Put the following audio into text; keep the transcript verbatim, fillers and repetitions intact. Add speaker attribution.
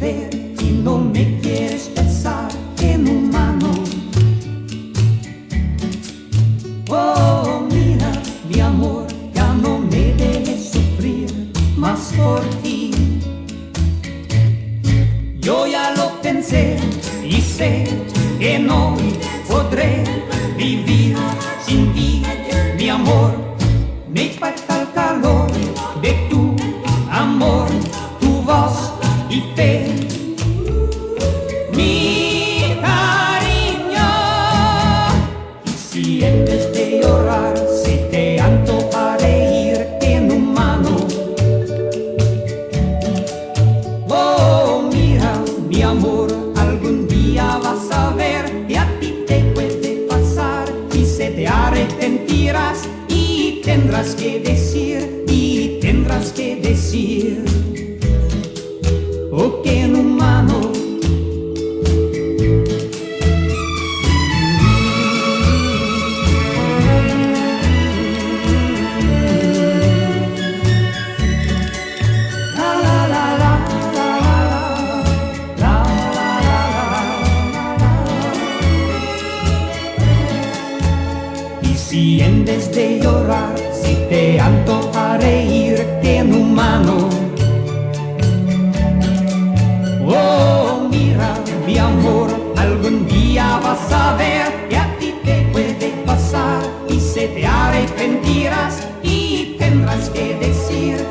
Speaker 1: ver y no me quieres besar en un mano. Oh, mira, mi amor, ya no me dejes sufrir más por ti. Yo ya lo pensé y sé que no podré vivir sin ti, mi amor. Me falta el calor de tu amor, tu voz y fe. Mi cariño, y si en vez de llorar se te antoja reír en un mano. Oh, mira, mi amor, algún día vas a ver que a ti te puede pasar y se te arrepentirás. Tendrás que decir, y tendrás que decir, oh, que en un mano. Si en vez de llorar, si te antoja reírte en un mano. Oh, mira, mi amor, algún día vas a ver que a ti te puede pasar y se te arrepentirás y tendrás que decir,